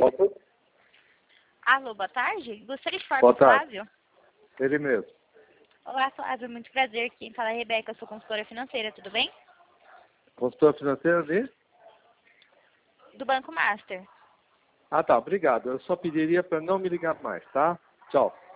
Alô, boa tarde. Gostaria de falar Boa com o tarde. Flávio? Ele mesmo. Olá, Flávio. Muito prazer. Quem fala é a Rebeca. Eu sou consultora financeira. Tudo bem? Consultor financeiro ali? Do Banco Master. Ah, tá. Obrigado. Eu só pediria para não me ligar mais, tá? Tchau.